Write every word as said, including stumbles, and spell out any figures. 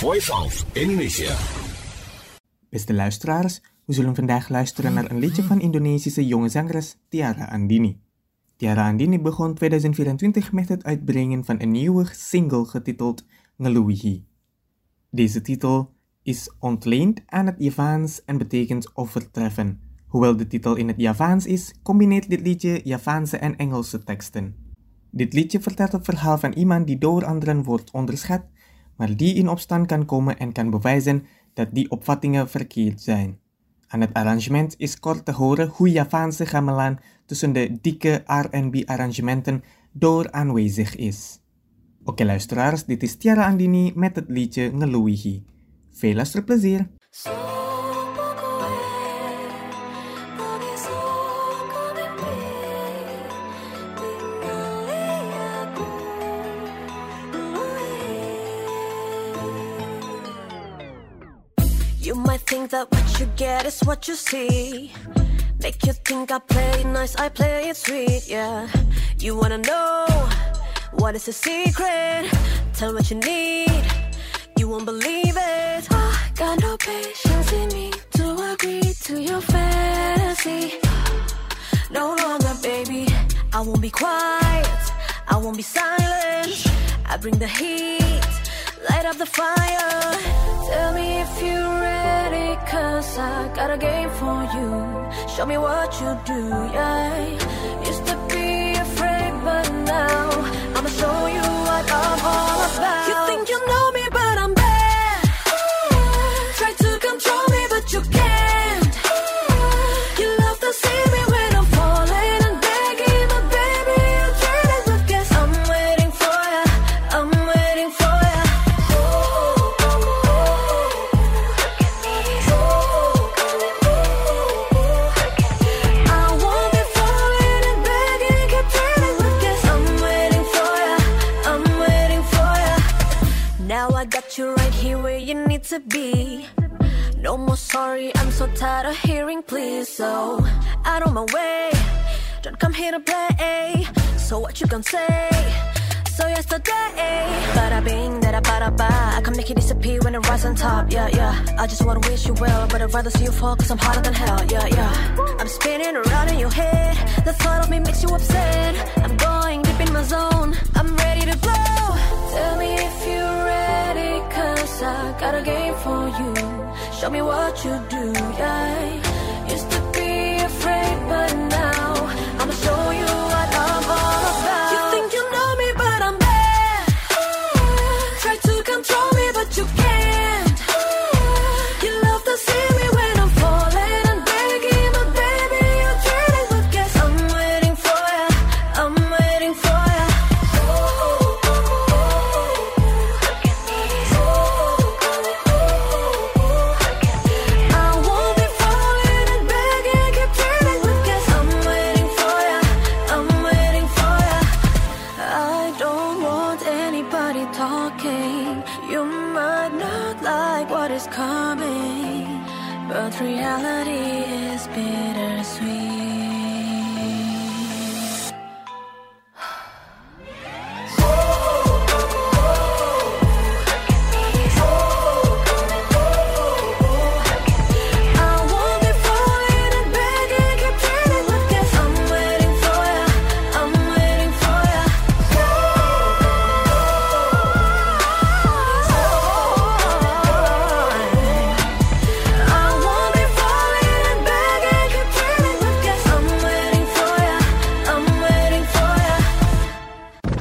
Voice of Indonesia. Beste luisteraars, we zullen vandaag luisteren naar een liedje van Indonesische jonge zangeres Tiara Andini. Tiara Andini begon tweeduizend vierentwintig met het uitbrengen van een nieuwe single getiteld Ngeluwihi. Deze titel is ontleend aan het Javaans en betekent overtreffen. Hoewel de titel in het Javaans is, combineert dit liedje Javaanse en Engelse teksten. Dit liedje vertelt het verhaal van iemand die door anderen wordt onderschat, maar die in opstand kan komen en kan bewijzen dat die opvattingen verkeerd zijn. Aan het arrangement is kort te horen hoe Javaanse gamelan tussen de dikke R en B-arrangementen door aanwezig is. Oké luisteraars, dit is Tiara Andini met het liedje Ngeluwihi. Veel luisterplezier! You might think that what you get is what you see. Make you think I play it nice, I play it sweet, yeah. You wanna know what is the secret? Tell what you need, you won't believe it. I got no patience in me to agree to your fantasy. No longer, baby, I won't be quiet, I won't be silent. I bring the heat, light up the fire. Tell me if you're ready, cause I got a game for you. Show me what you do, yeah. Used to be afraid, but now I'ma show you what I'm all about. You think you know me, but I'm bad. Try to control me, but you can't. You love to see me when I'm falling and begging, but baby, you're dreading. But guess I'm waiting for ya, I'm waiting for ya. You're right here where you need to be. No more sorry, I'm so tired of hearing please. So out of my way, don't come here to play. So what you gonna say? So yesterday, bada bing, da bada ba, I can make you disappear when I rise on top. Yeah, yeah, I just wanna wish you well, but I'd rather see you fall, cause I'm hotter than hell. Yeah, yeah, I'm spinning around in your head. The thought of me makes you upset. I'm going deep in my zone, I'm ready to blow. Tell me if you're ready, cause I got a game for you. Show me what you do, yeah. Used to be afraid, but now I'ma show you what I'm all about. You think you know me, but I'm bad. Try to control me, but you can't. You love to see me when I'm falling and begging, but baby, you're dreading. But guess I'm waiting for ya, I'm waiting for ya. Coming, but reality is bittersweet.